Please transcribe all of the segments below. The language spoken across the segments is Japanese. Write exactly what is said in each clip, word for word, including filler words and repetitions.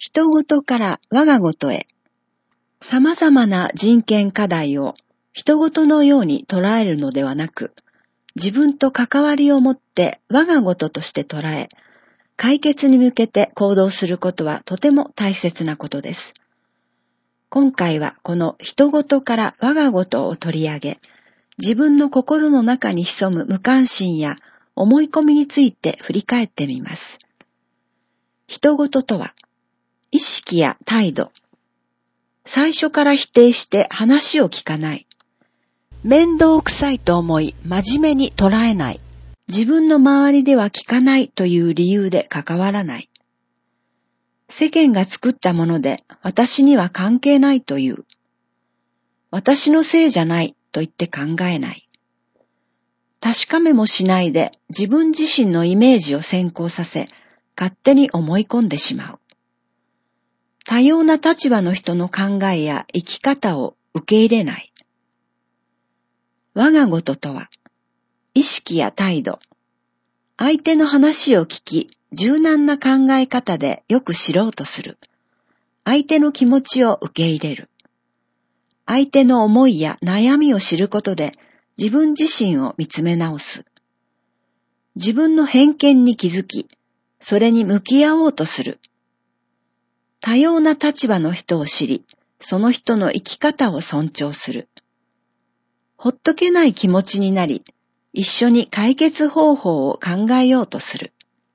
人ごとから我がごとへ。様々な人権課題を人ごとのように捉えるのではなく、自分と関わりを持って我がごととして捉え、解決に向けて行動することはとても大切なことです。今回はこの人ごとから我がごとを取り上げ、自分の心の中に潜む無関心や思い込みについて振り返ってみます。人ごととは、意識や態度、最初から否定して話を聞かない、面倒くさいと思い真面目に捉えない、自分の周りでは聞かないという理由で関わらない、世間が作ったもので私には関係ないという、私のせいじゃないと言って考えない、確かめもしないで自分自身のイメージを先行させ、勝手に思い込んでしまう。多様な立場の人の考えや生き方を受け入れない。我がごととは、意識や態度、相手の話を聞き、柔軟な考え方でよく知ろうとする。相手の気持ちを受け入れる。相手の思いや悩みを知ることで自分自身を見つめ直す。自分の偏見に気づき、それに向き合おうとする。多様な立場の人を知り、その人の生き方を尊重する。ほっとけない気持ちになり、一緒に解決方法を考えようとする。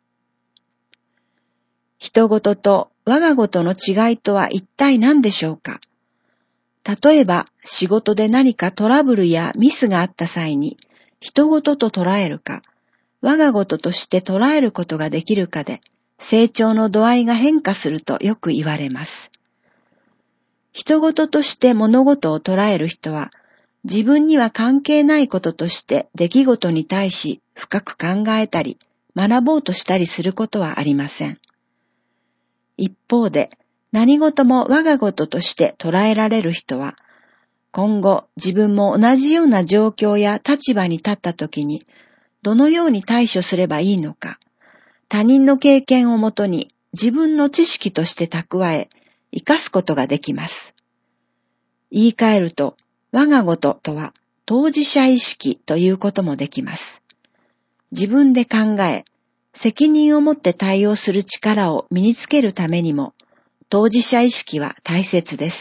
人ごとと我がごとの違いとは一体何でしょうか。例えば、仕事で何かトラブルやミスがあった際に、人ごとと捉えるか、我がごととして捉えることができるかで、成長の度合いが変化するとよく言われます。人ごととして物事を捉える人は、自分には関係ないこととして出来事に対し深く考えたり、学ぼうとしたりすることはありません。一方で、何事も我がごととして捉えられる人は、今後自分も同じような状況や立場に立ったときに、どのように対処すればいいのか、他人の経験をもとに自分の知識として蓄え、生かすことができます。言い換えると、我がごととは当事者意識ということもできます。自分で考え、責任を持って対応する力を身につけるためにも、当事者意識は大切です。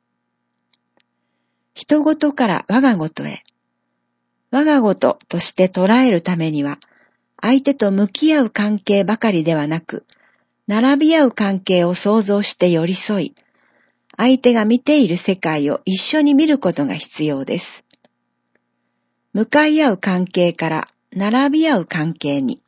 人ごとから我がごとへ。我がごととして捉えるためには、相手と向き合う関係ばかりではなく、並び合う関係を想像して寄り添い、相手が見ている世界を一緒に見ることが必要です。向かい合う関係から並び合う関係に、